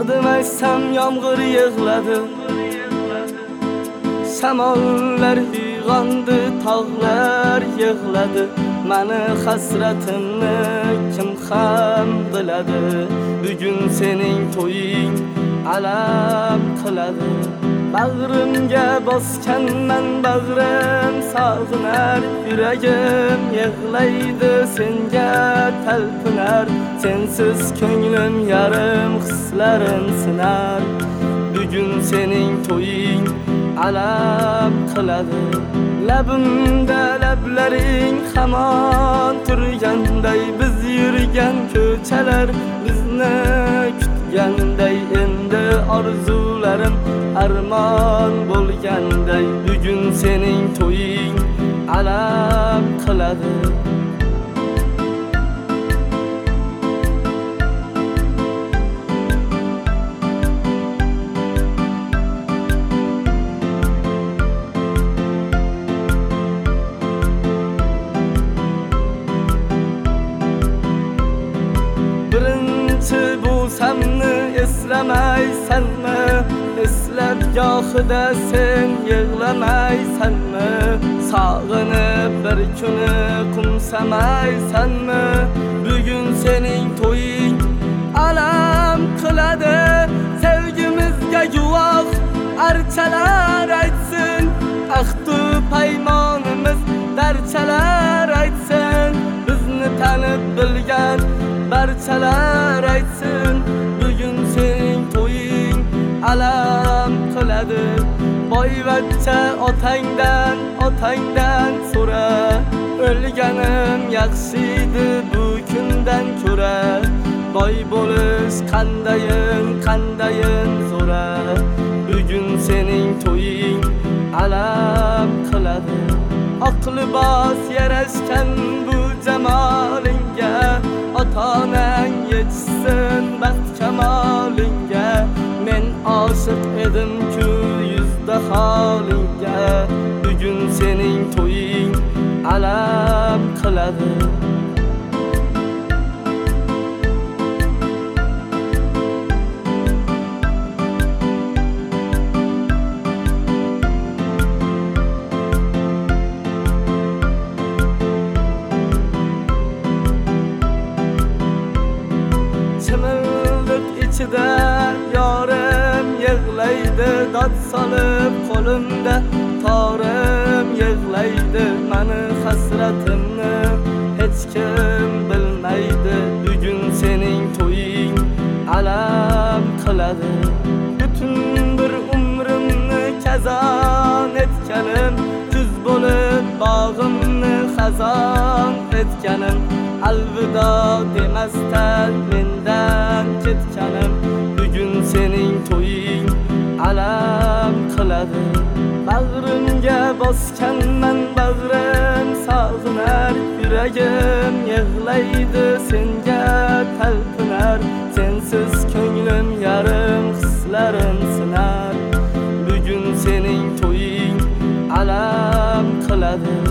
Adım aytsam yomg'ir yig'ladi, shamollar uyg'ondi, tog'lar yig'ladi. Mani hasratimni kim ham biladi? Bugun sening to'ying alam qiladi. Bag'rimga bosganman, bag'rim sog'inar, yuragim yig'laydi, senga talpinar. Sensiz ko'nglim yarim, hislarim sinar. Bugun sening to'ying alam qiladi. Labimda lablaring hamon turganday, biz yurgan ko'chalar bizni kutganday. Endi orzularim armon bo'lganday, bugun sening to'ying alam qiladi. Birinchi bo'lsamni eslamaysanmi? Eslab gohida sen yig'lamaysanmi? Sog'inib bir kuni qumsamaysanmi? Bugun sening to'ying alam qiladi. Sevgimizga guvoh archalar aytsin, ahdu paymonimiz darchalar aytsin. Bizni tanib bilgan barchalar aytsin. Bugun sening to'ying alam qiladi. Boyvachcha otangdan so'ra, o'lganim yaxshiydi bu kundan ko'ra. Boy bo'lish qandayin zo'ra. Bugun sening to'ying alam qiladi. Oq libos yarashgan bu jamolingga, ota-onang yetishsin baxt kamolingga. Men oshiq edim-ku yuzda holingga. Bugun sening to'ying alam qiladi. Chimildiq ichida yorim yig'laydi, dod solib qo'limda torim yig'laydi. Mani hasratimni hech kim bilmaydi. Bugun sening to'ying alam qiladi. Butun bir umrimni kazon etganim, kuz bo'lib bog'imni xazon etganim. Alvido demasdan mendan ketganim. Bugun sening to'ying alam qiladi. Bag'rimga bosganman, bag'rim sog'inar, yuragim yig'laydi, senga talpinar. Sensiz ko'nglim yarim, hislarim sinar. Bugun sening to'ying alam qiladi.